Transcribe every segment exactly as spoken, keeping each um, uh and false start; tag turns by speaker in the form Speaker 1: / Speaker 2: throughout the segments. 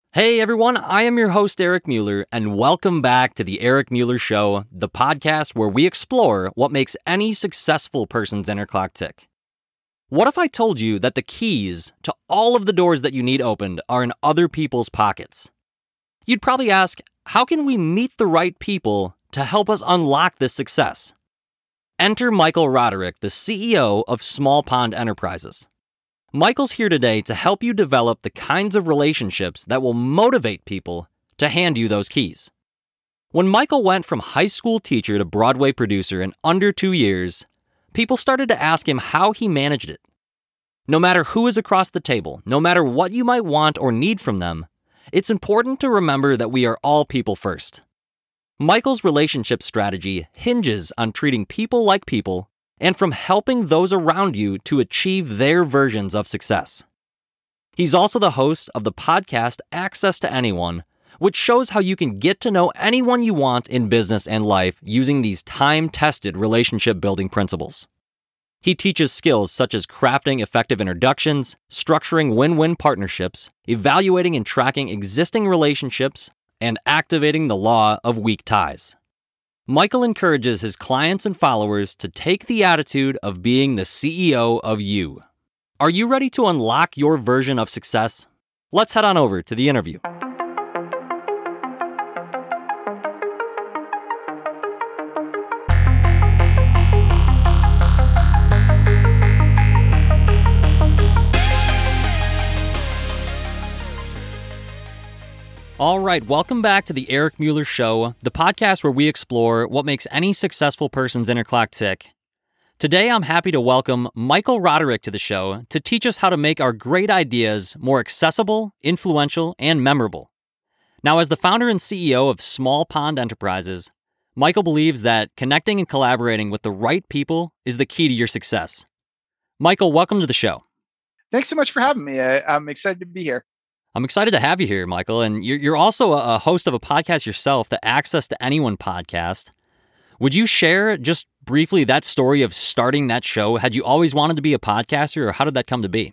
Speaker 1: Hey everyone, I am your host Eric Mueller, and welcome back to the Eric Mueller Show, the podcast where we explore what makes any successful person's inner clock tick. What if I told you that the keys to all of the doors that you need opened are in other people's pockets? You'd probably ask, how can we meet the right people to help us unlock this success? Enter Michael Roderick, the C E O of Small Pond Enterprises. Michael's here today to help you develop the kinds of relationships that will motivate people to hand you those keys. When Michael went from high school teacher to Broadway producer in under two years, people started to ask him how he managed it. No matter who is across the table, no matter what you might want or need from them, it's important to remember that we are all people first. Michael's relationship strategy hinges on treating people like people and from helping those around you to achieve their versions of success. He's also the host of the podcast Access to Anyone, which shows how you can get to know anyone you want in business and life using these time-tested relationship-building principles. He teaches skills such as crafting effective introductions, structuring win-win partnerships, evaluating and tracking existing relationships, and activating the law of weak ties. Michael encourages his clients and followers to take the attitude of being the C E O of you. Are you ready to unlock your version of success? Let's head on over to the interview. All right, welcome back to the Eric Mueller Show, the podcast where we explore what makes any successful person's inner clock tick. Today, I'm happy to welcome Michael Roderick to the show to teach us how to make our great ideas more accessible, influential, and memorable. Now, as the founder and C E O of Small Pond Enterprises, Michael believes that connecting and collaborating with the right people is the key to your success. Michael, welcome to the show.
Speaker 2: Thanks so much for having me. I, I'm excited to be here.
Speaker 1: I'm excited to have you here, Michael, and you're, you're also a host of a podcast yourself, the Access to Anyone podcast. Would you share just briefly that story of starting that show? Had you always wanted to be a podcaster, or how did that come to be?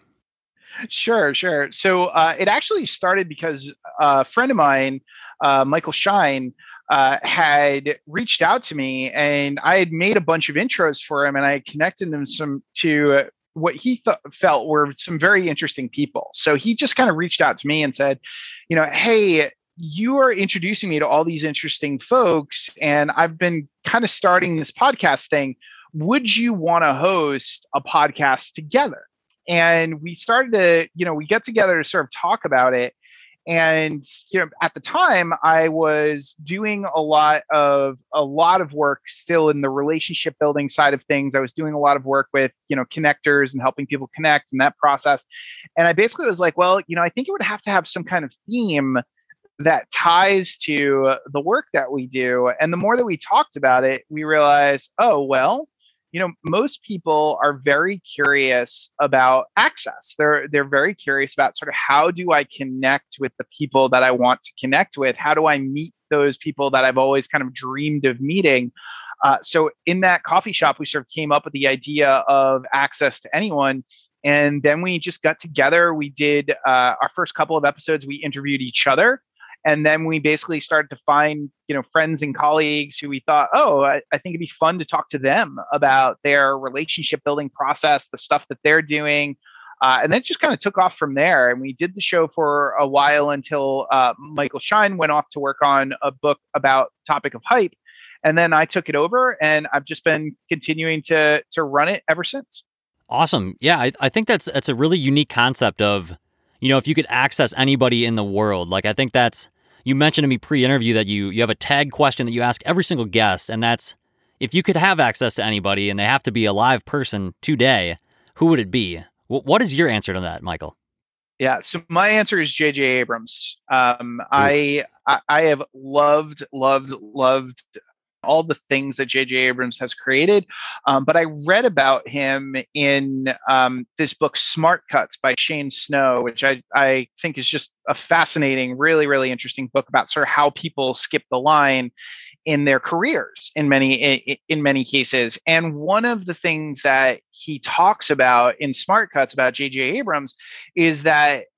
Speaker 2: Sure, sure. So uh, it actually started because a friend of mine, uh, Michael Shine, uh, had reached out to me, and I had made a bunch of intros for him, and I connected them some to what he th- felt were some very interesting people. So he just kind of reached out to me and said, you know, hey, you are introducing me to all these interesting folks, and I've been kind of starting this podcast thing. Would you want to host a podcast together? And we started to, you know, we get together to sort of talk about it. And, you know, at the time I was doing a lot of a lot of work still in the relationship building side of things. I was doing a lot of work with, you know, connectors and helping people connect and that process. And I basically was like, well, you know, I think it would have to have some kind of theme that ties to the work that we do. And the more that we talked about it, we realized, oh, well, you know, most people are very curious about access. They're they're very curious about sort of how do I connect with the people that I want to connect with? How do I meet those people that I've always kind of dreamed of meeting? Uh, so in that coffee shop, we sort of came up with the idea of Access to Anyone. And then we just got together. We did uh, our first couple of episodes. We interviewed each other. And then we basically started to find, you know, friends and colleagues who we thought, oh, I, I think it'd be fun to talk to them about their relationship building process, the stuff that they're doing. Uh, and then it just kind of took off from there. And we did the show for a while until uh, Michael Shine went off to work on a book about the topic of hype. And then I took it over, and I've just been continuing to to run it ever since.
Speaker 1: Awesome. Yeah, I, I think that's that's a really unique concept of, you know, if you could access anybody in the world. Like, I think that's, you mentioned to me pre-interview that you you have a tag question that you ask every single guest, and that's, if you could have access to anybody and they have to be a live person today, who would it be? W- what is your answer to that, Michael?
Speaker 2: Yeah, so my answer is J J Abrams. Um, I, I I have loved, loved, loved all the things that J J Abrams has created. Um, but I read about him in um, this book, Smart Cuts by Shane Snow, which I, I think is just a fascinating, really, really interesting book about sort of how people skip the line in their careers in many in, in many cases. And one of the things that he talks about in Smart Cuts about J J Abrams is that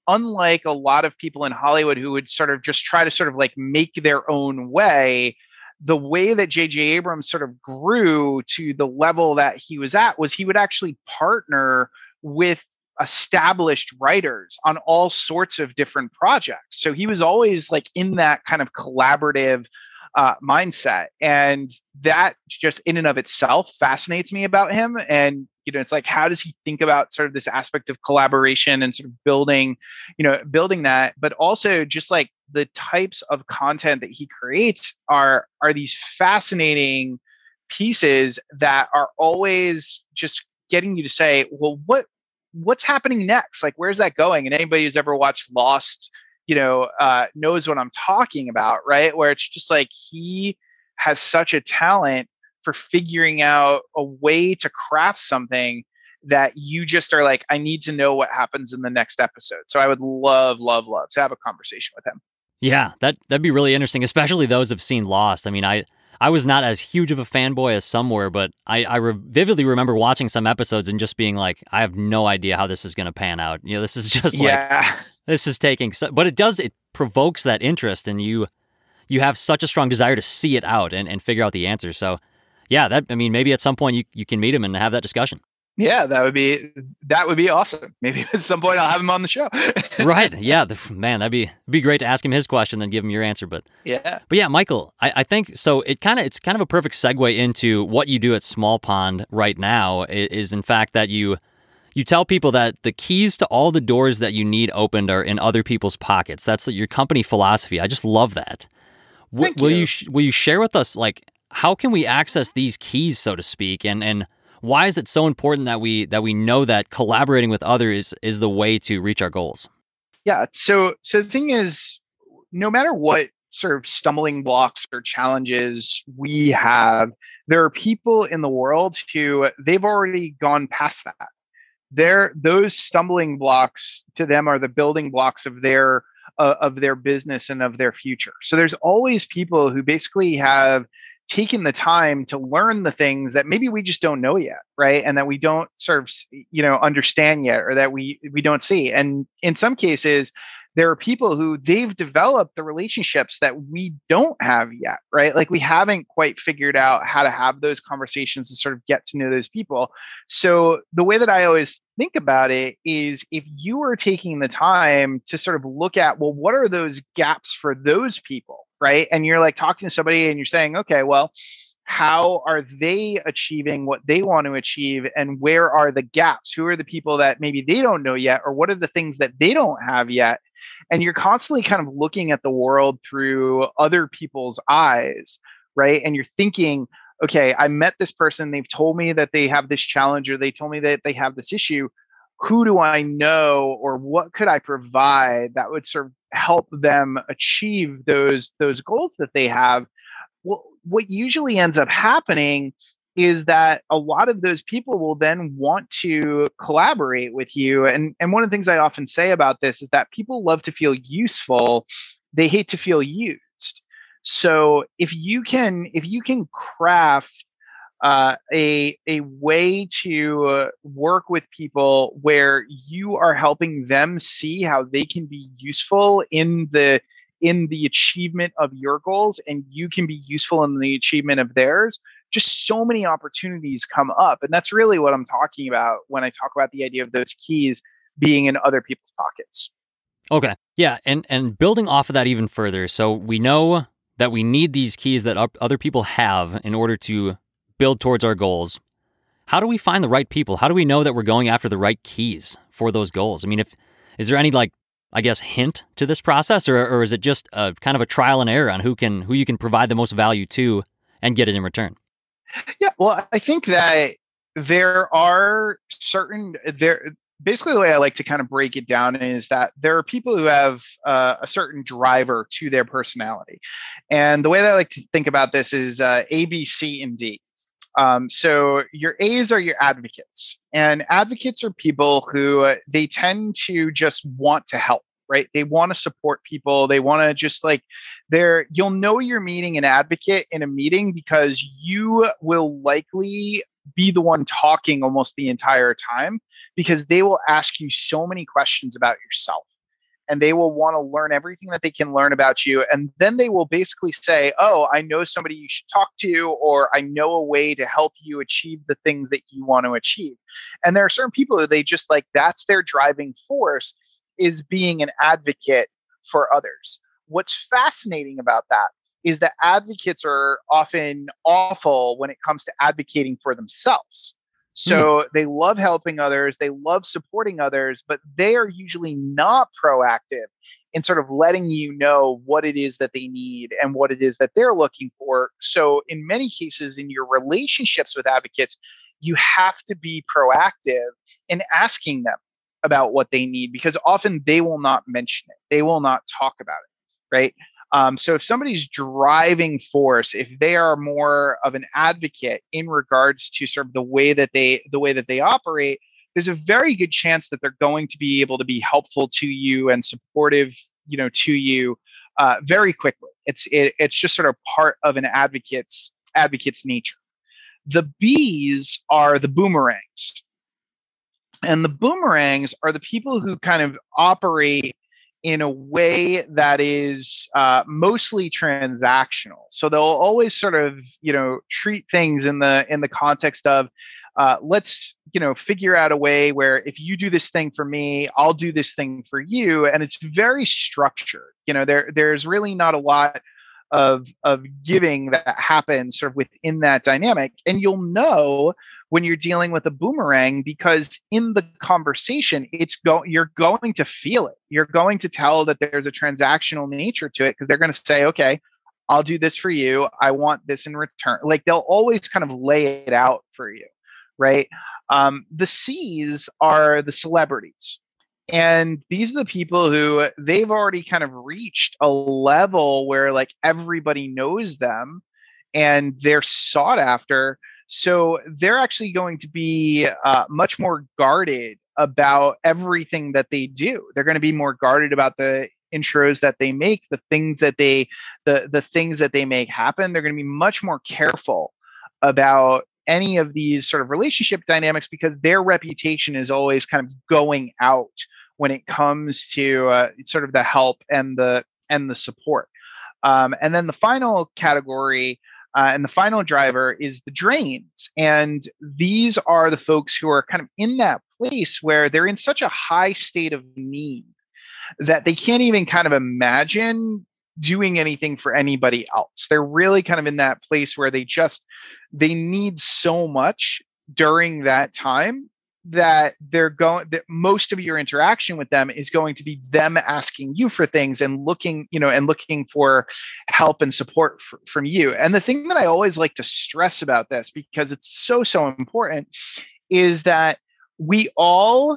Speaker 2: unlike a lot of people in Hollywood who would sort of just try to sort of like make their own way, the way that J J Abrams sort of grew to the level that he was at was he would actually partner with established writers on all sorts of different projects. So he was always like in that kind of collaborative uh, mindset. And that just in and of itself fascinates me about him. And, you know, it's like, how does he think about sort of this aspect of collaboration and sort of building, you know, building that, but also just like the types of content that he creates are, are these fascinating pieces that are always just getting you to say, well, what, what's happening next? Like, where's that going? And anybody who's ever watched Lost, you know, uh, knows what I'm talking about, right? Where it's just like, he has such a talent for figuring out a way to craft something that you just are like, I need to know what happens in the next episode. So I would love, love, love to have a conversation with him.
Speaker 1: Yeah, that, that'd be really interesting, especially those who've seen Lost. I mean, I, I was not as huge of a fanboy as some were, but I, I re- vividly remember watching some episodes and just being like, I have no idea how this is going to pan out. You know, this is just
Speaker 2: yeah.
Speaker 1: like, this is taking, so, but it does, it provokes that interest, and you, you have such a strong desire to see it out and, and figure out the answer. So yeah, that, I mean, maybe at some point you, you can meet him and have that discussion.
Speaker 2: Yeah, that would be, that would be awesome. Maybe at some point I'll have him on the show.
Speaker 1: Right. Yeah. The, man, that'd be, be great to ask him his question, then give him your answer. But
Speaker 2: yeah,
Speaker 1: but yeah, Michael, I, I think so. It kind of, it's kind of a perfect segue into what you do at Small Pond right now is, is in fact that you, you tell people that the keys to all the doors that you need opened are in other people's pockets. That's your company philosophy. I just love that. W-
Speaker 2: Thank
Speaker 1: will
Speaker 2: you.
Speaker 1: you, sh- will you share with us, like, how can we access these keys, so to speak, and, and why is it so important that we that we know that collaborating with others is the way to reach our goals?
Speaker 2: Yeah. So so the thing is, no matter what sort of stumbling blocks or challenges we have, there are people in the world who they've already gone past that. They're, those stumbling blocks to them are the building blocks of their uh, of their business and of their future. So there's always people who basically have taken the time to learn the things that maybe we just don't know yet, right? And that we don't sort of, you know, understand yet, or that we we don't see. And in some cases, there are people who they've developed the relationships that we don't have yet, right? Like we haven't quite figured out how to have those conversations and sort of get to know those people. So the way that I always think about it is, if you are taking the time to sort of look at, well, what are those gaps for those people, right? And you're like talking to somebody and you're saying, okay, well, how are they achieving what they want to achieve? And where are the gaps? Who are the people that maybe they don't know yet? Or what are the things that they don't have yet? And you're constantly kind of looking at the world through other people's eyes, right? And you're thinking, okay, I met this person. They've told me that they have this challenge, or they told me that they have this issue. Who do I know, or what could I provide that would sort of help them achieve those, those goals that they have? Well, what usually ends up happening is that a lot of those people will then want to collaborate with you. And, and one of the things I often say about this is that people love to feel useful. They hate to feel used. So if you can, if you can craft uh, a, a way to uh, work with people where you are helping them see how they can be useful in the in the achievement of your goals, and you can be useful in the achievement of theirs, just so many opportunities come up. And that's really what I'm talking about when I talk about the idea of those keys being in other people's pockets.
Speaker 1: Okay. Yeah. And, and building off of that even further. So we know that we need these keys that other people have in order to build towards our goals. How do we find the right people? How do we know that we're going after the right keys for those goals? I mean, if, is there any like, I guess, hint to this process, or or is it just a kind of a trial and error on who can who you can provide the most value to and get it in return?
Speaker 2: Yeah, well, I think that there are certain there. Basically, the way I like to kind of break it down is that there are people who have uh, a certain driver to their personality, and the way that I like to think about this is uh, A, B, C, and D. Um, so your A's are your advocates, and advocates are people who uh, they tend to just want to help, right? They want to support people. They want to just like they're, you'll know you're meeting an advocate in a meeting because you will likely be the one talking almost the entire time, because they will ask you so many questions about yourself. and they will want to learn everything that they can learn about you. And then they will basically say, oh, I know somebody you should talk to, or I know a way to help you achieve the things that you want to achieve. And there are certain people who they just like, that's their driving force, is being an advocate for others. What's fascinating about that is that advocates are often awful when it comes to advocating for themselves. So they love helping others, they love supporting others, but they are usually not proactive in sort of letting you know what it is that they need and what it is that they're looking for. So in many cases, in your relationships with advocates, you have to be proactive in asking them about what they need, because often they will not mention it. They will not talk about it, right? Um, so if somebody's driving force, if they are more of an advocate in regards to sort of the way that they the way that they operate, there's a very good chance that they're going to be able to be helpful to you and supportive, you know, to you uh, very quickly. It's it, it's just sort of part of an advocate's advocate's nature. The B's are the boomerangs, and the boomerangs are the people who kind of operate in a way that is uh, mostly transactional. So they'll always sort of, you know, treat things in the in the context of, uh, let's, you know, figure out a way where if you do this thing for me, I'll do this thing for you. And it's very structured. You know, there there's really not a lot of of giving that happens sort of within that dynamic. And you'll know when you're dealing with a boomerang, because in the conversation, it's go you're going to feel it. You're going to tell that there's a transactional nature to it, because they're going to say, okay, I'll do this for you. I want this in return. Like they'll always kind of lay it out for you, right? Um, the C's are the celebrities. And these are the people who they've already kind of reached a level where like everybody knows them and they're sought after. So they're actually going to be uh, much more guarded about everything that they do. They're going to be more guarded about the intros that they make, the things that they, the the things that they make happen. They're going to be much more careful about any of these sort of relationship dynamics, because their reputation is always kind of going out when it comes to uh, sort of the help and the and the support. Um, and then the final category. Uh, and the final driver is the drains. And these are the folks who are kind of in that place where they're in such a high state of need that they can't even kind of imagine doing anything for anybody else. They're really kind of in that place where they just, they need so much during that time that they're going, that most of your interaction with them is going to be them asking you for things and looking, you know, and looking for help and support f- from you. And the thing that I always like to stress about this, because it's so, so important, is that we all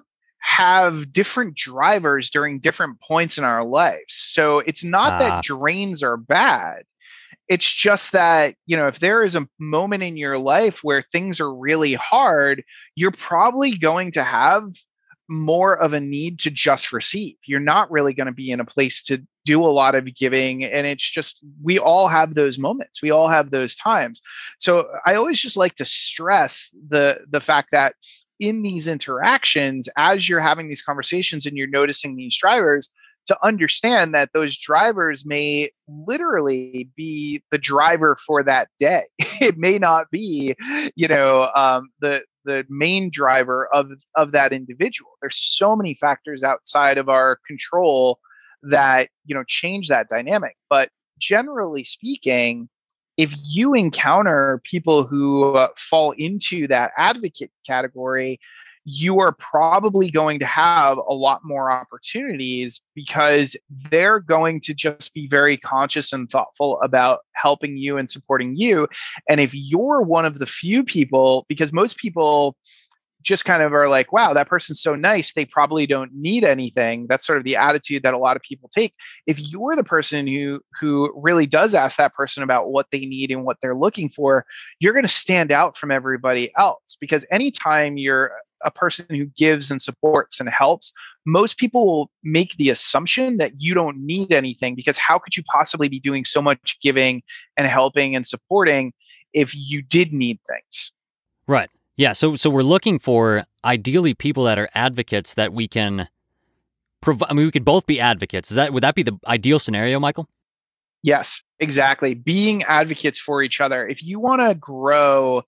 Speaker 2: have different drivers during different points in our lives. So it's not uh. that drains are bad. It's just that, you know, if there is a moment in your life where things are really hard, you're probably going to have more of a need to just receive. You're not really going to be in a place to do a lot of giving. And it's just, we all have those moments. We all have those times. So I always just like to stress the, the fact that in these interactions, as you're having these conversations and you're noticing these drivers, to understand that those drivers may literally be the driver for that day. It may not be, you know, um, the the main driver of of that individual. There's so many factors outside of our control that, you know, change that dynamic. But generally speaking, if you encounter people who uh, fall into that advocate category, you are probably going to have a lot more opportunities, because they're going to just be very conscious and thoughtful about helping you and supporting you. And if you're one of the few people, because most people just kind of are like, wow, that person's so nice, they probably don't need anything. That's sort of the attitude that a lot of people take. If you're the person who who really does ask that person about what they need and what they're looking for, you're going to stand out from everybody else. Because anytime you're a person who gives and supports and helps, most people will make the assumption that you don't need anything, because how could you possibly be doing so much giving and helping and supporting if you did need things?
Speaker 1: Right. Yeah. So, so we're looking for ideally people that are advocates that we can Prov- I mean, we could both be advocates. Is that would that be the ideal scenario, Michael?
Speaker 2: Yes, exactly. Being advocates for each other. If you want to grow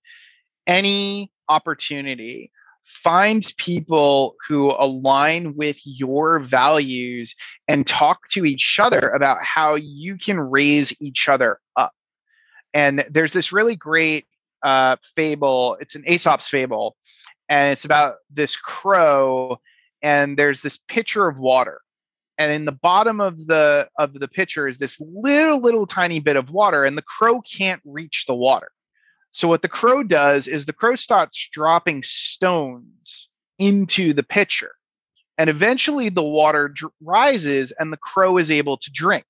Speaker 2: any opportunity, find people who align with your values and talk to each other about how you can raise each other up. And there's this really great uh, fable. It's an Aesop's fable, and it's about this crow, and there's this pitcher of water, and in the bottom of the of the pitcher is this little little tiny bit of water, and the crow can't reach the water. So what the crow does is the crow starts dropping stones into the pitcher, and eventually the water dr- rises and the crow is able to drink.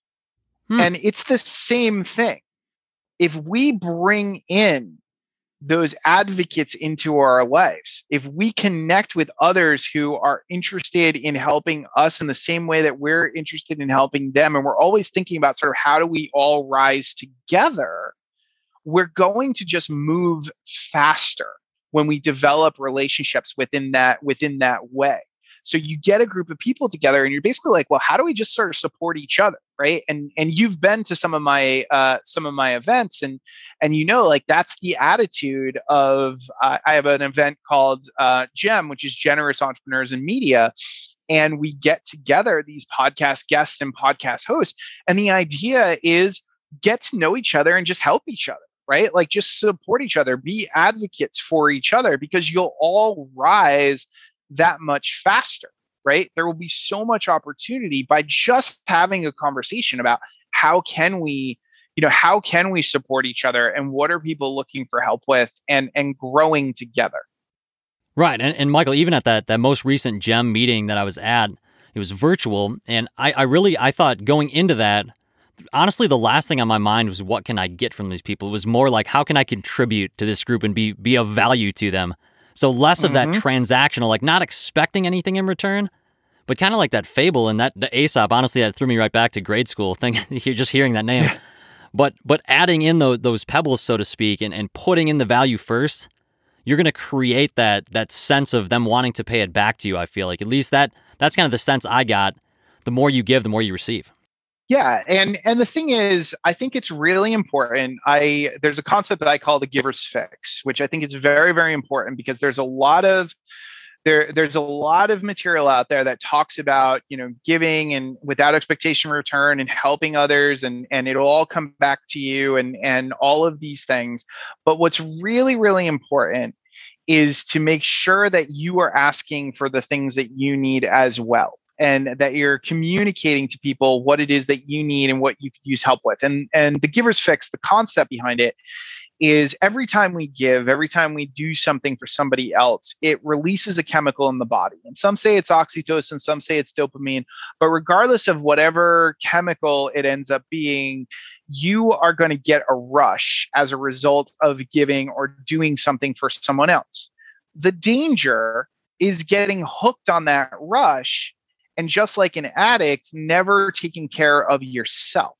Speaker 1: Hmm.
Speaker 2: And it's the same thing. If we bring in those advocates into our lives, if we connect with others who are interested in helping us in the same way that we're interested in helping them, and we're always thinking about sort of how do we all rise together, we're going to just move faster when we develop relationships within that within that way. So you get a group of people together and you're basically like, well, how do we just sort of support each other, right? And and you've been to some of my uh, some of my events, and and you know, like that's the attitude of uh, I have an event called uh, GEM, which is Generous Entrepreneurs in Media, and we get together these podcast guests and podcast hosts, and the idea is get to know each other and just help each other. Right? Like just support each other, be advocates for each other, because you'll all rise that much faster, right? There will be so much opportunity by just having a conversation about how can we, you know, how can we support each other and what are people looking for help with, and and growing together.
Speaker 1: Right. And, and Michael, even at that that most recent GEM meeting that I was at, it was virtual. And I, I really, I thought going into that, honestly, the last thing on my mind was what can I get from these people? It was more like, how can I contribute to this group and be be of value to them? So less of
Speaker 2: Mm-hmm.
Speaker 1: that transactional, like not expecting anything in return, but kind of like that fable and that the Aesop, honestly, that threw me right back to grade school. Think you're just hearing that name. But but adding in those, those pebbles, so to speak, and, and putting in the value first, you're going to create that that sense of them wanting to pay it back to you, I feel like. At least that that's kind of the sense I got. The more you give, the more you receive.
Speaker 2: Yeah, and and the thing is, I think it's really important. I there's a concept that I call the giver's fix, which I think is very, very important, because there's a lot of there there's a lot of material out there that talks about, you know, giving and without expectation of return and helping others, and and it'll all come back to you, and and all of these things. But what's really, really important is to make sure that you are asking for the things that you need as well, and that you're communicating to people what it is that you need and what you could use help with. And and the giver's fix, the concept behind it is every time we give, every time we do something for somebody else, it releases a chemical in the body. And some say it's oxytocin, some say it's dopamine, but regardless of whatever chemical it ends up being, you are going to get a rush as a result of giving or doing something for someone else. The danger is getting hooked on that rush, and just like an addict, never taking care of yourself.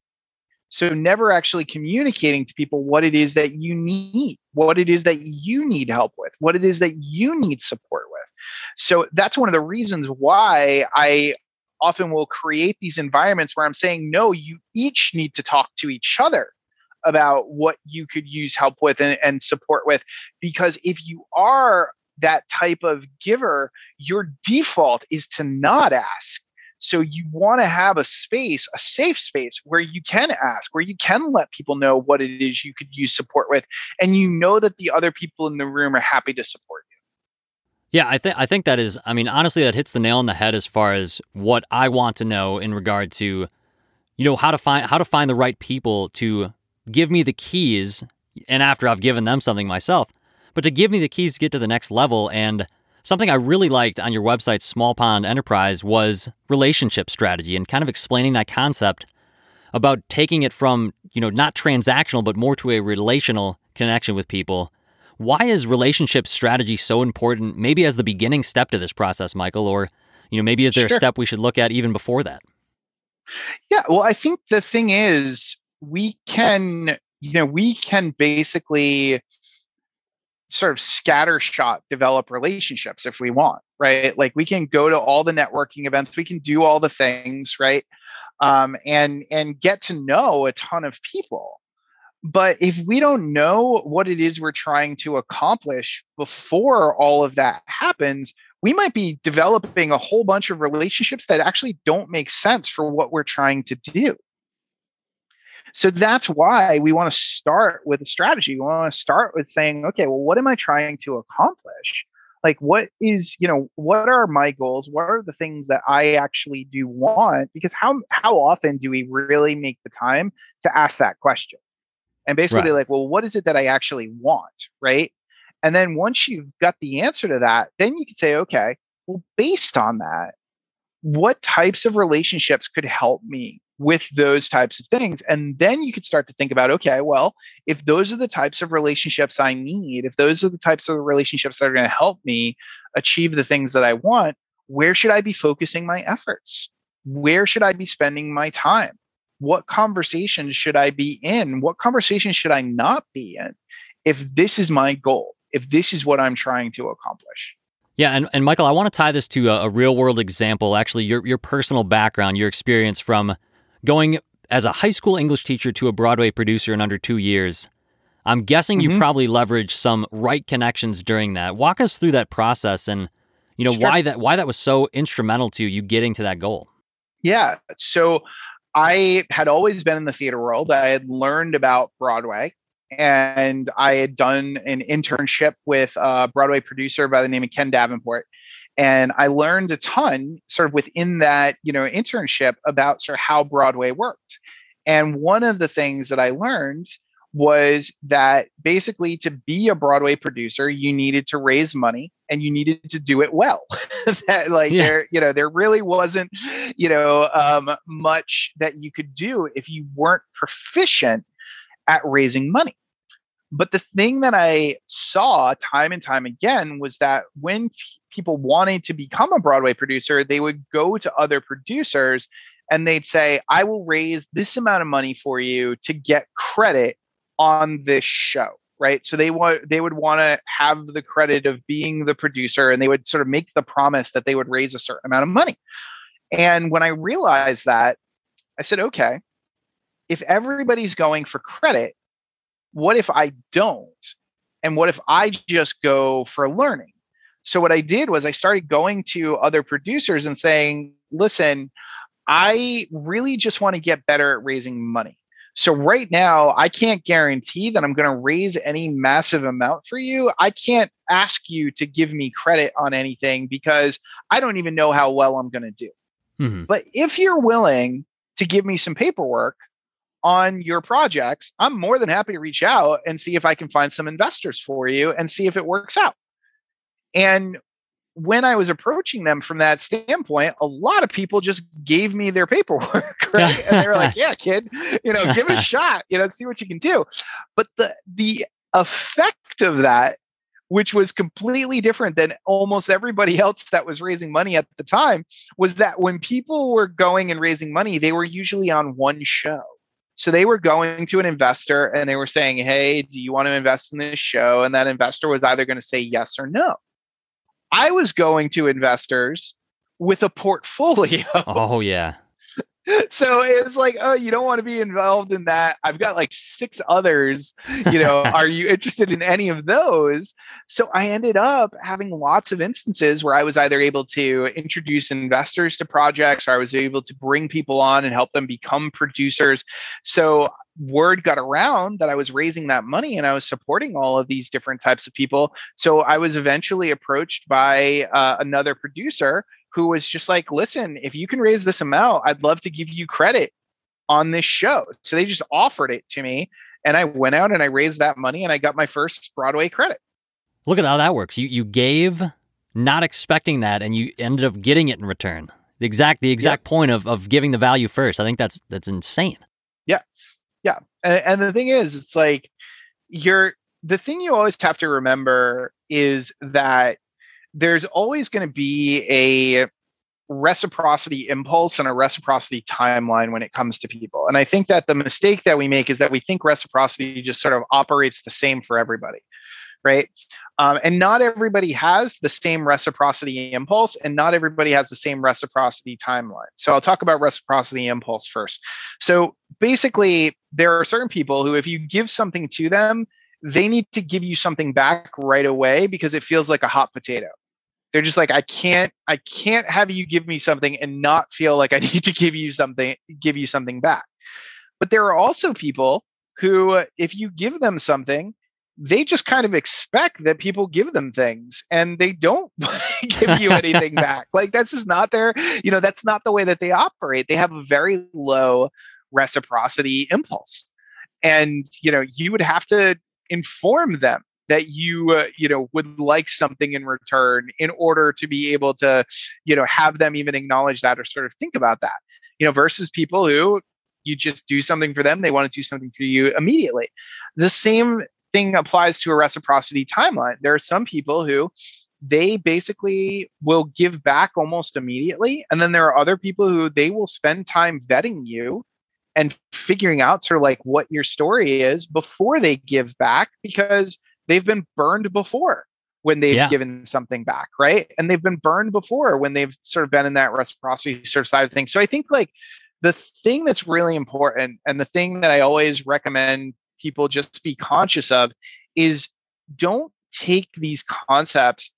Speaker 2: So never actually communicating to people what it is that you need, what it is that you need help with, what it is that you need support with. So that's one of the reasons why I often will create these environments where I'm saying, no, you each need to talk to each other about what you could use help with and, and support with. Because if you are that type of giver, your default is to not ask. So you want to have a space, a safe space where you can ask, where you can let people know what it is you could use support with, and you know that the other people in the room are happy to support you.
Speaker 1: Yeah, I think I think that is, I mean, honestly, that hits the nail on the head as far as what I want to know in regard to, you know, how to find how to find the right people to give me the keys, and after I've given them something myself, but to give me the keys to get to the next level. And something I really liked on your website, Small Pond Enterprise, was relationship strategy, and kind of explaining that concept about taking it from, you know, not transactional, but more to a relational connection with people. Why is relationship strategy so important, maybe as the beginning step to this process, Michael? Or, you know, maybe is there
Speaker 2: Sure.
Speaker 1: a step we should look at even before that?
Speaker 2: Yeah, well, I think the thing is, we can, you know, we can basically sort of scattershot develop relationships if we want, right? Like we can go to all the networking events, we can do all the things, right? Um, and and get to know a ton of people. But if we don't know what it is we're trying to accomplish before all of that happens, we might be developing a whole bunch of relationships that actually don't make sense for what we're trying to do. So that's why we want to start with a strategy. We want to start with saying, okay, well, what am I trying to accomplish? Like, what is, you know, what are my goals? What are the things that I actually do want? Because how how often do we really make the time to ask that question? And basically
Speaker 1: Right.
Speaker 2: like, well, what is it that I actually want? Right. And then once you've got the answer to that, then you can say, okay, well, based on that, what types of relationships could help me with those types of things? And then you could start to think about, okay, well, if those are the types of relationships I need, if those are the types of relationships that are going to help me achieve the things that I want, where should I be focusing my efforts? Where should I be spending my time? What conversations should I be in? What conversations should I not be in if this is my goal, if this is what I'm trying to accomplish?
Speaker 1: Yeah, and, and Michael, I want to tie this to a, a real world example, actually, your your personal background, your experience from going as a high school English teacher to a Broadway producer in under two years. I'm guessing you
Speaker 2: Mhm.
Speaker 1: probably leveraged some right connections during that. Walk us through that process and, you know,
Speaker 2: Sure.
Speaker 1: why that why that was so instrumental to you getting to that goal.
Speaker 2: Yeah. So I had always been in the theater world. I had learned about Broadway and I had done an internship with a Broadway producer by the name of Ken Davenport. And I learned a ton sort of within that, you know, internship about sort of how Broadway worked. And one of the things that I learned was that basically to be a Broadway producer, you needed to raise money and you needed to do it well. That like
Speaker 1: Yeah.
Speaker 2: there, you know, there really wasn't, you know, um, much that you could do if you weren't proficient at raising money. But the thing that I saw time and time again was that when p- people wanted to become a Broadway producer, they would go to other producers and they'd say, I will raise this amount of money for you to get credit on this show. Right. So they want they would want to have the credit of being the producer and they would sort of make the promise that they would raise a certain amount of money. And when I realized that, I said, okay, if everybody's going for credit, what if I don't? And what if I just go for learning? So what I did was I started going to other producers and saying, listen, I really just want to get better at raising money. So right now, I can't guarantee that I'm going to raise any massive amount for you. I can't ask you to give me credit on anything because I don't even know how well I'm going to do.
Speaker 1: Mhm.
Speaker 2: But if you're willing to give me some paperwork on your projects, I'm more than happy to reach out and see if I can find some investors for you and see if it works out. And when I was approaching them from that standpoint, a lot of people just gave me their paperwork, right? And they were like, yeah, kid, you know, give it a shot, you know, see what you can do. But the the effect of that, which was completely different than almost everybody else that was raising money at the time, was that when people were going and raising money, they were usually on one show. So they were going to an investor and they were saying, hey, do you want to invest in this show? And that investor was either going to say yes or no. I was going to investors with a portfolio.
Speaker 1: Oh yeah.
Speaker 2: So it's like, oh, you don't want to be involved in that. I've got like six others, you know, are you interested in any of those? So I ended up having lots of instances where I was either able to introduce investors to projects or I was able to bring people on and help them become producers. So word got around that I was raising that money and I was supporting all of these different types of people. So I was eventually approached by uh, another producer who was just like, listen, if you can raise this amount, I'd love to give you credit on this show. So they just offered it to me. And I went out and I raised that money and I got my first Broadway credit.
Speaker 1: Look at how that works. You you gave not expecting that and you ended up getting it in return. The exact the exact
Speaker 2: Yep.
Speaker 1: point of of giving the value first. I think that's that's insane.
Speaker 2: Yeah. Yeah. And, and the thing is, it's like you're the thing you always have to remember is that there's always going to be a reciprocity impulse and a reciprocity timeline when it comes to people. And I think that the mistake that we make is that we think reciprocity just sort of operates the same for everybody. right? Um, and not everybody has the same reciprocity impulse, and not everybody has the same reciprocity timeline. So I'll talk about reciprocity impulse first. So basically, there are certain people who, if you give something to them, they need to give you something back right away because it feels like a hot potato. They're just like, I can't, I can't have you give me something and not feel like I need to give you something, give you something back. But there are also people who, if you give them something, they just kind of expect that people give them things and they don't give you anything back. Like that's just not their, you know, that's not the way that they operate. They have a very low reciprocity impulse. And, you know, you would have to inform them that you, uh, you know, would like something in return in order to be able to, you know, have them even acknowledge that or sort of think about that, you know, versus people who you just do something for them. They want to do something for you immediately. The same thing applies to a reciprocity timeline. There are some people who they basically will give back almost immediately. And then there are other people who they will spend time vetting you and figuring out sort of like what your story is before they give back because they've been burned before when they've yeah. given something back, right? And they've been burned before when they've sort of been in that reciprocity sort of side of things. So I think like the thing that's really important and the thing that I always recommend people just be conscious of is don't take these concepts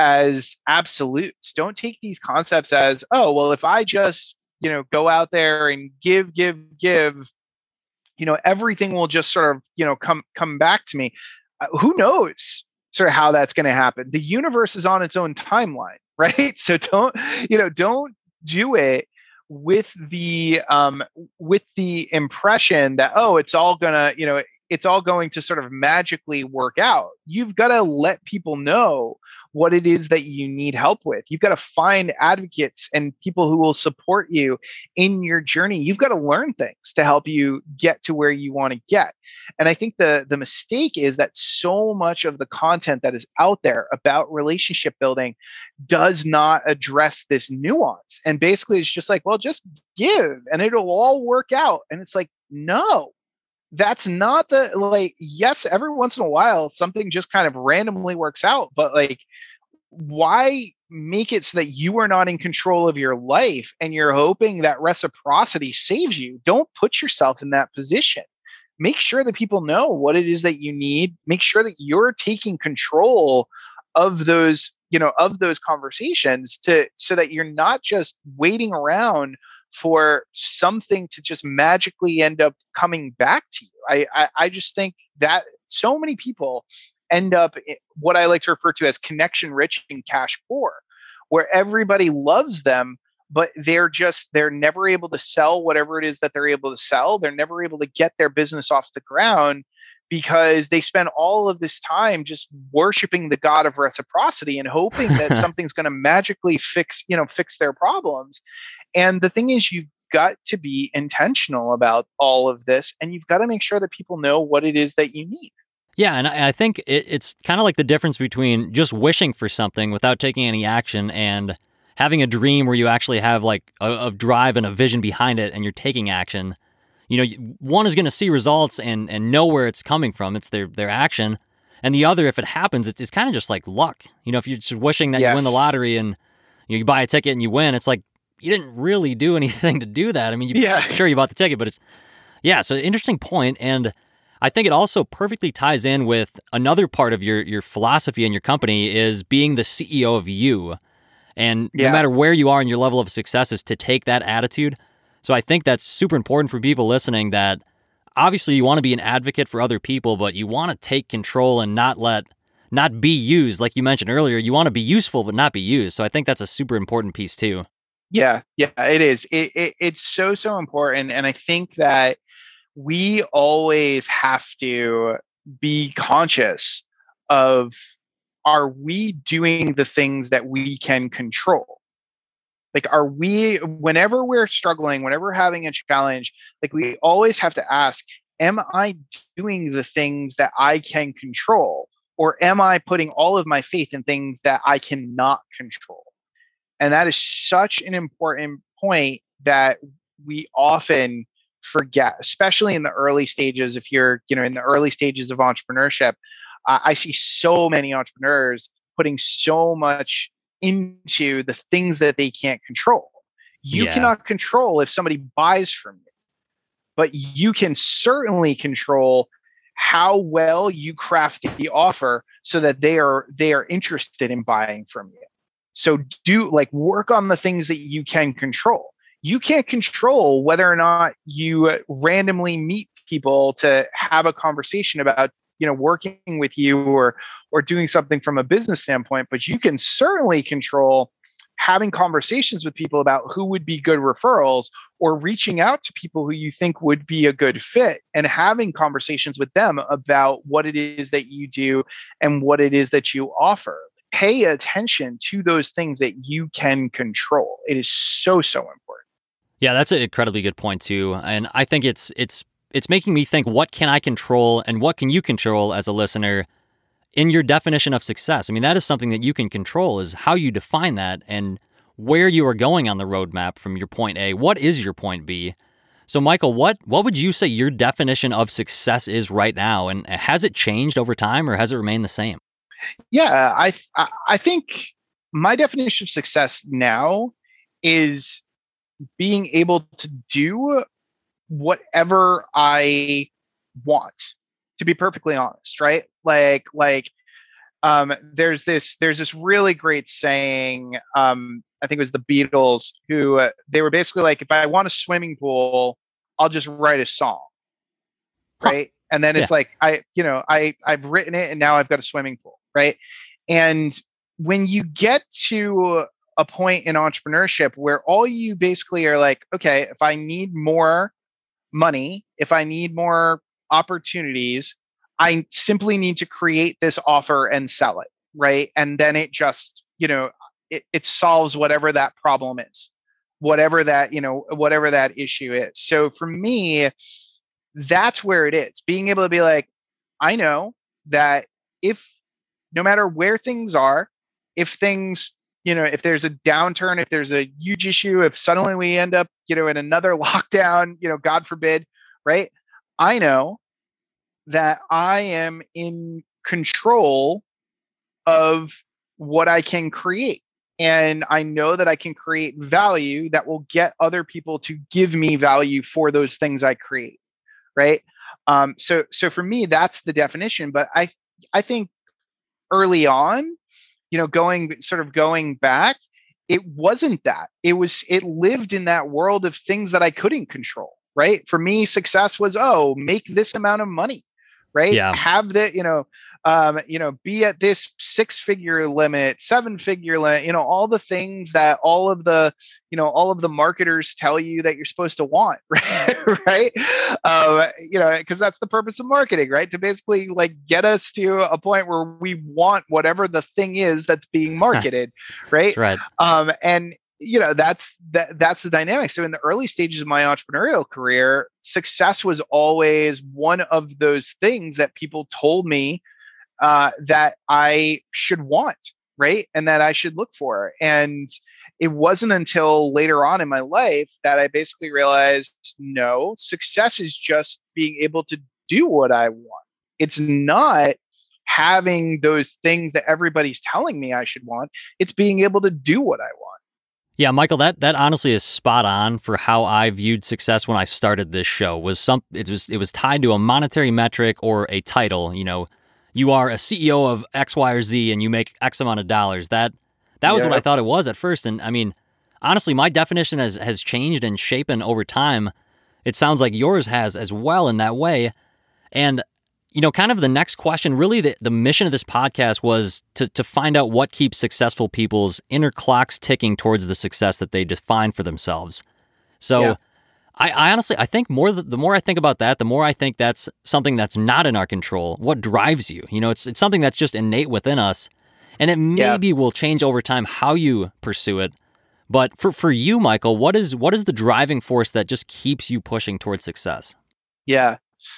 Speaker 2: as absolutes. Don't take these concepts as, oh, well, if I just, you know, go out there and give, give, give, you know, everything will just sort of, you know, come, come back to me. Uh, who knows sort of how that's going to happen? The universe is on its own timeline, right? So don't, you know, don't do it with the um, with the impression that, oh, it's all gonna, you know, it's all going to sort of magically work out. You've got to let people know what it is that you need help with. You've got to find advocates and people who will support you in your journey. You've got to learn things to help you get to where you want to get. And I think the, the mistake is that so much of the content that is out there about relationship building does not address this nuance. And basically it's just like, well, just give and it'll all work out. And it's like, no. That's not the, like, yes, every once in a while, something just kind of randomly works out, but like, why make it so that you are not in control of your life and you're hoping that reciprocity saves you? Don't put yourself in that position. Make sure that people know what it is that you need. Make sure that you're taking control of those, you know, of those conversations to, so that you're not just waiting around for something to just magically end up coming back to you. I, I, I just think that so many people end up in what I like to refer to as connection rich and cash poor, where everybody loves them, but they're just, they're never able to sell whatever it is that they're able to sell. They're never able to get their business off the ground because they spend all of this time just worshiping the god of reciprocity and hoping that something's going to magically fix, you know, fix their problems. And the thing is, you've got to be intentional about all of this, and you've got to make sure that people know what it is that you need.
Speaker 1: Yeah, and I think it, it's kind of like the difference between just wishing for something without taking any action and having a dream where you actually have like a, a drive and a vision behind it and you're taking action. You know, one is going to see results and, and know where it's coming from. It's their, their action. And the other, if it happens, it's, it's kind of just like luck. You know, if you're just wishing that yes. you win the lottery and you know, you buy a ticket and you win, it's like, you didn't really do anything to do that. I mean, you, yeah. sure, you bought the ticket, but it's, yeah, so interesting point. And I think it also perfectly ties in with another part of your, your philosophy in your company is being the C E O of you. And yeah. no matter where you are in your level of success is to take that attitude. So I think that's super important for people listening that obviously you want to be an advocate for other people, but you want to take control and not let, not be used. Like you mentioned earlier, you want to be useful, but not be used. So I think that's a super important piece too.
Speaker 2: Yeah, yeah, it is. It, it, it's so, so important. And I think that we always have to be conscious of, are we doing the things that we can control? Like, are we, whenever we're struggling, whenever we're having a challenge, like we always have to ask, am I doing the things that I can control? Or am I putting all of my faith in things that I cannot control? And that is such an important point that we often forget, especially in the early stages. If you're, you know, in the early stages of entrepreneurship, uh, I see so many entrepreneurs putting so much into the things that they can't control. You
Speaker 1: Yeah.
Speaker 2: cannot control if somebody buys from you, but you can certainly control how well you craft the offer so that they are they are interested in buying from you. So do like work on the things that you can control. You can't control whether or not you randomly meet people to have a conversation about, you know, working with you or or doing something from a business standpoint, but you can certainly control having conversations with people about who would be good referrals, or reaching out to people who you think would be a good fit and having conversations with them about what it is that you do and what it is that you offer. Pay attention to those things that you can control. It is so, so important.
Speaker 1: Yeah, that's an incredibly good point too. And I think it's it's it's making me think, what can I control and what can you control as a listener in your definition of success? I mean, that is something that you can control, is how you define that and where you are going on the roadmap from your point A. What is your point B? So, Michael, what what would you say your definition of success is right now? And has it changed over time or has it remained the same?
Speaker 2: Yeah, I th- I think my definition of success now is being able to do whatever I want, to be perfectly honest, right? Like, like, um, there's this, there's this really great saying, um, I think it was the Beatles, who uh, they were basically like, if I want a swimming pool, I'll just write a song. Right. Huh. And then it's yeah. like, I, you know, I, I've written it and now I've got a swimming pool. Right. And when you get to a point in entrepreneurship where all you basically are like, okay, if I need more money, if I need more opportunities, I simply need to create this offer and sell it, right? And then it just, you know, it, it solves whatever that problem is, whatever that, you know, whatever that issue is. So for me, that's where it is. Being able to be like, I know that if, no matter where things are, if things, you know, if there's a downturn, if there's a huge issue, if suddenly we end up, you know, in another lockdown, you know, God forbid, right? I know that I am in control of what I can create. And I know that I can create value that will get other people to give me value for those things I create. Right. Um, so, so for me, that's the definition. But I, I think early on, you know, going sort of going back, it wasn't that. It was, it lived in that world of things that I couldn't control. Right. For me, success was, oh, make this amount of money. Right.
Speaker 1: Yeah.
Speaker 2: Have the, you know, um, you know, be at this six figure limit, seven figure limit, you know, all the things that all of the, you know, all of the marketers tell you that you're supposed to want. Right. right. Um, you know, because that's the purpose of marketing, right? To basically like get us to a point where we want whatever the thing is that's being marketed. Right.
Speaker 1: Right.
Speaker 2: Um, and, you know, that's that that's the dynamic. So in the early stages of my entrepreneurial career, success was always one of those things that people told me uh, that I should want, right? And that I should look for. And it wasn't until later on in my life that I basically realized, no, success is just being able to do what I want. It's not having those things that everybody's telling me I should want. It's being able to do what I want.
Speaker 1: Yeah, Michael, that that honestly is spot on for how I viewed success when I started this show. Was some it was it was tied to a monetary metric or a title. You know, you are a C E O of X, Y, or Z, and you make X amount of dollars. That that was yeah. what I thought it was at first. And I mean, honestly, my definition has has changed and shapen over time. It sounds like yours has as well in that way. And you know, kind of the next question, really the, the mission of this podcast was to to find out what keeps successful people's inner clocks ticking towards the success that they define for themselves. So yeah. I, I honestly, I think more the, the more I think about that, the more I think that's something that's not in our control. What drives you? You know, it's it's something that's just innate within us. And it maybe yeah. will change over time how you pursue it. But for, for you, Michael, what is what is the driving force that just keeps you pushing towards success?
Speaker 2: Yeah.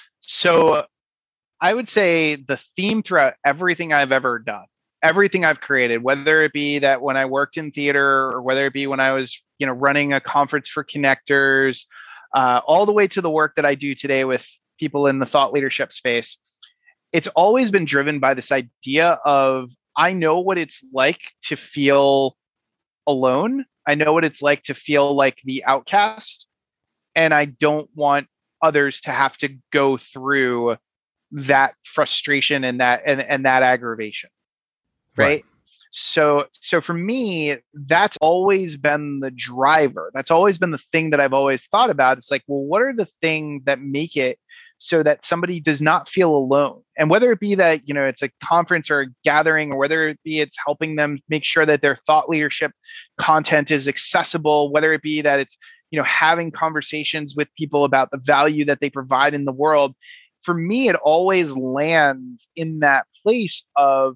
Speaker 2: So I would say the theme throughout everything I've ever done, everything I've created, whether it be that when I worked in theater or whether it be when I was, you know, running a conference for Connectors, uh, all the way to the work that I do today with people in the thought leadership space, it's always been driven by this idea of, I know what it's like to feel alone. I know what it's like to feel like the outcast. And I don't want others to have to go through that frustration and that and, and that aggravation. Right?
Speaker 1: Right.
Speaker 2: So so for me, that's always been the driver. That's always been the thing that I've always thought about. It's like, well, what are the things that make it so that somebody does not feel alone? And whether it be that, you know, it's a conference or a gathering, or whether it be it's helping them make sure that their thought leadership content is accessible, whether it be that it's, you know, having conversations with people about the value that they provide in the world. For me, it always lands in that place of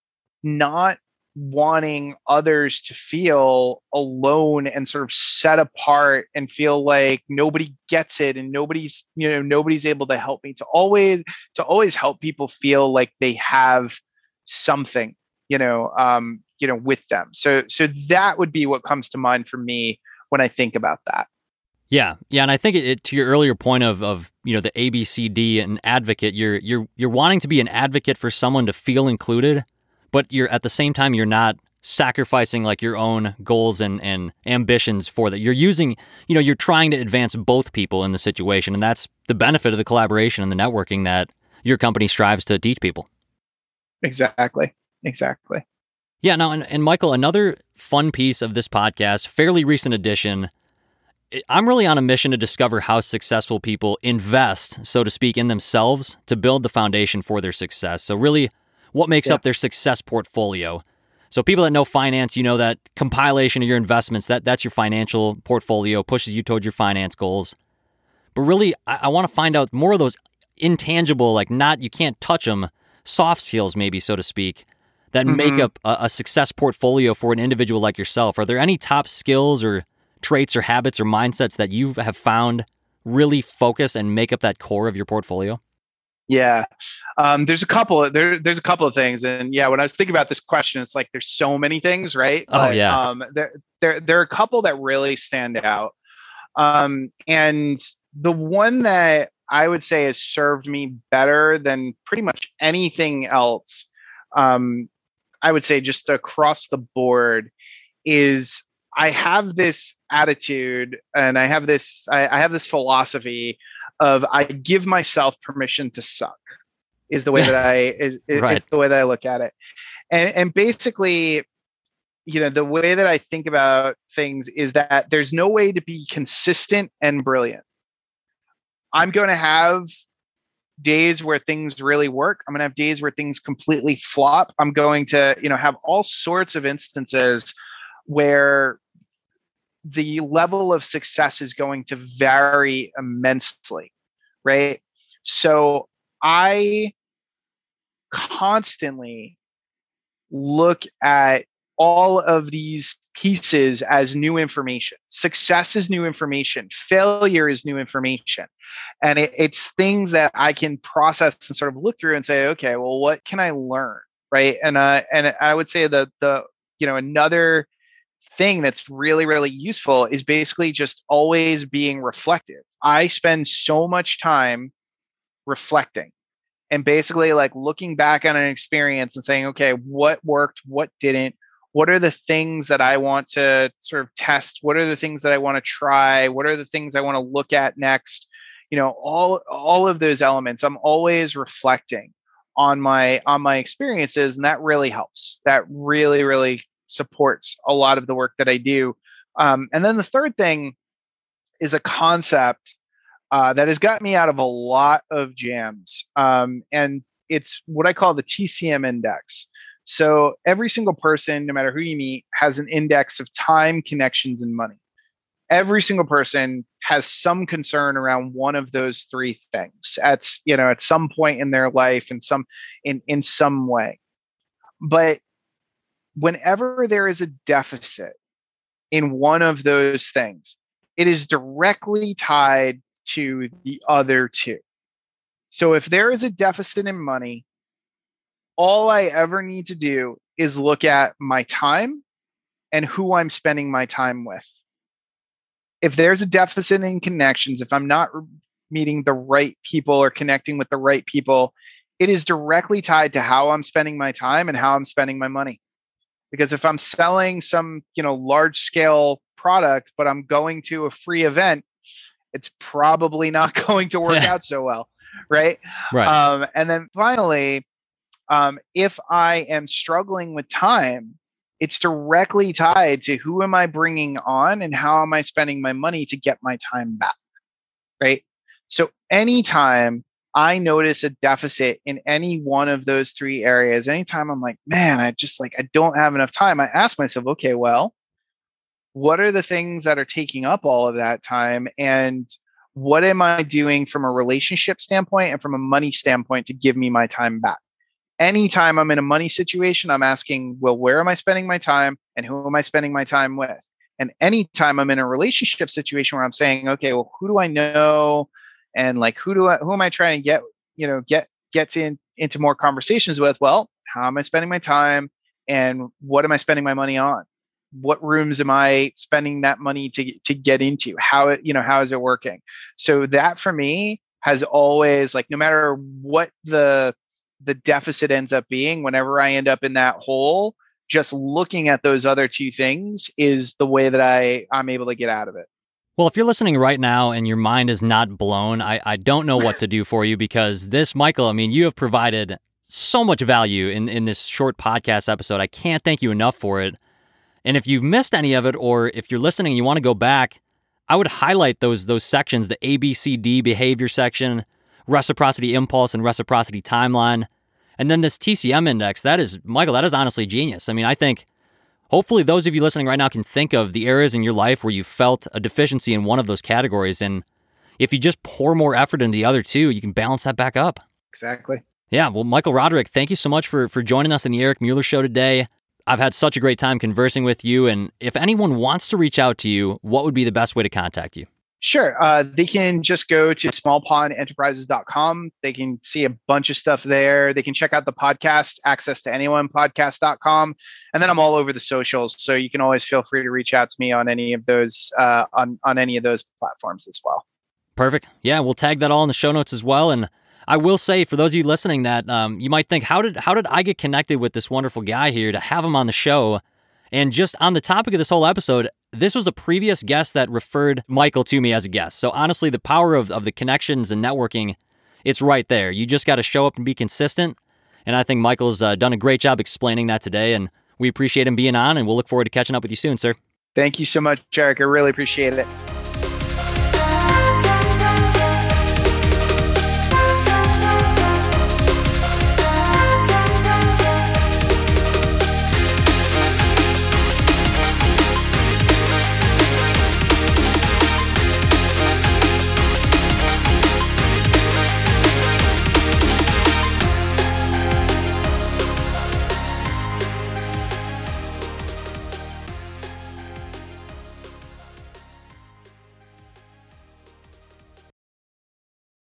Speaker 2: not wanting others to feel alone and sort of set apart and feel like nobody gets it and nobody's, you know, nobody's able to help me, to always, to always help people feel like they have something, you know, um, you know, with them. So, so that would be what comes to mind for me when I think about that.
Speaker 1: Yeah, yeah, and I think it, it, to your earlier point of of you know the A B C D and advocate, you're you're you're wanting to be an advocate for someone to feel included, but you're at the same time you're not sacrificing like your own goals and, and ambitions for that. You're using, you know, you're trying to advance both people in the situation, and that's the benefit of the collaboration and the networking that your company strives to teach people.
Speaker 2: Exactly. Exactly.
Speaker 1: Yeah. Now, and, and Michael, another fun piece of this podcast, fairly recent addition. I'm really on a mission to discover how successful people invest, so to speak, in themselves to build the foundation for their success. So really, what makes
Speaker 2: Yeah.
Speaker 1: up their success portfolio? So people that know finance, you know that compilation of your investments, that that's your financial portfolio, pushes you towards your finance goals. But really, I, I want to find out more of those intangible, like not, you can't touch them, soft skills maybe, so to speak, that
Speaker 2: Mhm.
Speaker 1: make up a, a success portfolio for an individual like yourself. Are there any top skills or traits or habits or mindsets that you have found really focus and make up that core of your portfolio?
Speaker 2: Yeah, um, there's a couple. There, there's a couple of things, and yeah, when I was thinking about this question, it's like there's so many things, right?
Speaker 1: Oh,
Speaker 2: But,
Speaker 1: yeah.
Speaker 2: Um, there, there, there are a couple that really stand out, um, and the one that I would say has served me better than pretty much anything else, um, I would say just across the board, is I have this attitude and I have this I, I have this philosophy of, I give myself permission to suck, is the way that I is, is,
Speaker 1: Right.
Speaker 2: is the way that I look at it. And and basically, you know, the way that I think about things is that there's no way to be consistent and brilliant. I'm going to have days where things really work. I'm going to have days where things completely flop. I'm going to, you know, have all sorts of instances where the level of success is going to vary immensely, right? So I constantly look at all of these pieces as new information. Success is new information. Failure is new information. And it, it's things that I can process and sort of look through and say, okay, well, what can I learn? Right. And uh, and I would say that the, you know, another thing that's really, really useful is basically just always being reflective. I spend so much time reflecting and basically like looking back on an experience and saying, okay, what worked, what didn't, what are the things that I want to sort of test, what are the things that I want to try, what are the things I want to look at next, you know, all all of those elements. I'm always reflecting on my on my experiences, and that really helps. That really, really supports a lot of the work that I do. Um, and then the third thing is a concept uh, that has got me out of a lot of jams. Um, and it's what I call the T C M index. So every single person, no matter who you meet, has an index of time, connections, and money. Every single person has some concern around one of those three things at, you know, at some point in their life, in some in in some way. But whenever there is a deficit in one of those things, it is directly tied to the other two. So if there is a deficit in money, all I ever need to do is look at my time and who I'm spending my time with. If there's a deficit in connections, if I'm not meeting the right people or connecting with the right people, it is directly tied to how I'm spending my time and how I'm spending my money. Because if I'm selling some, you know, large scale product, but I'm going to a free event, it's probably not going to work out so well. Right.
Speaker 1: Right.
Speaker 2: Um, and then finally, um, if I am struggling with time, it's directly tied to who am I bringing on and how am I spending my money to get my time back. Right. So anytime I notice a deficit in any one of those three areas, anytime I'm like, man, I just like, I don't have enough time, I ask myself, okay, well, what are the things that are taking up all of that time? And what am I doing from a relationship standpoint and from a money standpoint to give me my time back? Anytime I'm in a money situation, I'm asking, well, where am I spending my time and who am I spending my time with? And anytime I'm in a relationship situation where I'm saying, okay, well, who do I know? And like, who do I, who am I trying to get, you know, get, get in, into more conversations with? Well, how am I spending my time and what am I spending my money on? What rooms am I spending that money to, to get into? How, it, you know, how is it working? So that for me has always, like, no matter what the, the deficit ends up being, whenever I end up in that hole, just looking at those other two things is the way that I, I'm able to get out of it.
Speaker 1: Well, if you're listening right now and your mind is not blown, I, I don't know what to do for you, because this, Michael, I mean, you have provided so much value in, in this short podcast episode. I can't thank you enough for it. And if you've missed any of it, or if you're listening and you want to go back, I would highlight those those sections, the A B C D behavior section, reciprocity impulse and reciprocity timeline, and then this T C M index. That is, Michael, that is honestly genius. I mean, I think hopefully those of you listening right now can think of the areas in your life where you felt a deficiency in one of those categories. And if you just pour more effort into the other two, you can balance that back up.
Speaker 2: Exactly.
Speaker 1: Yeah. Well, Michael Roderick, thank you so much for, for joining us in the Eric Mueller Show today. I've had such a great time conversing with you. And if anyone wants to reach out to you, what would be the best way to contact you?
Speaker 2: Sure. Uh, they can just go to small pond enterprises dot com. They can see a bunch of stuff there. They can check out the podcast, access to anyone podcast dot com. And then I'm all over the socials. So you can always feel free to reach out to me on any of those, uh, on, on any of those platforms as well.
Speaker 1: Perfect. Yeah, we'll tag that all in the show notes as well. And I will say, for those of you listening, that um, you might think, how did how did I get connected with this wonderful guy here to have him on the show? And just on the topic of this whole episode, this was a previous guest that referred Michael to me as a guest. So honestly, the power of, of the connections and networking, it's right there. You just got to show up and be consistent. And I think Michael's uh, done a great job explaining that today. And we appreciate him being on, and we'll look forward to catching up with you soon, sir.
Speaker 2: Thank you so much, Eric. I really appreciate it.